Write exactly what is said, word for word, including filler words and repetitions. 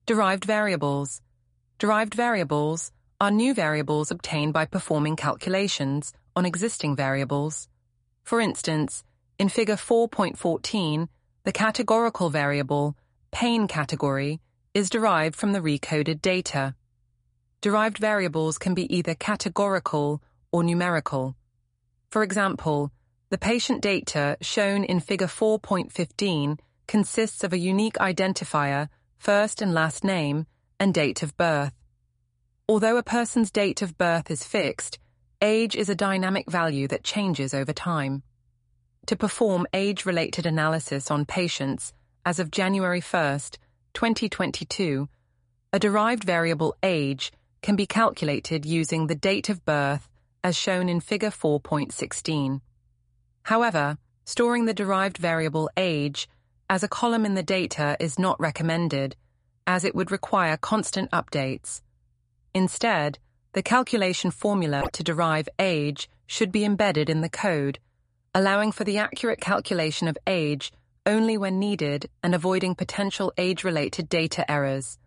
Derived variables. Derived variables are new variables obtained by performing calculations on existing variables. For instance, in Figure four point fourteen, the categorical variable, pain category, is derived from the recoded data. Derived variables can be either categorical or numerical. For example, the patient data shown in Figure four point fifteen consists of a unique identifier, first and last name, and date of birth. Although a person's date of birth is fixed, age is a dynamic value that changes over time. To perform age-related analysis on patients as of January first, twenty twenty-two, a derived variable age can be calculated using the date of birth as shown in Figure four point sixteen. However, storing the derived variable age as a column in the data is not recommended, as it would require constant updates. Instead, the calculation formula to derive age should be embedded in the code, allowing for the accurate calculation of age only when needed and avoiding potential age-related data errors.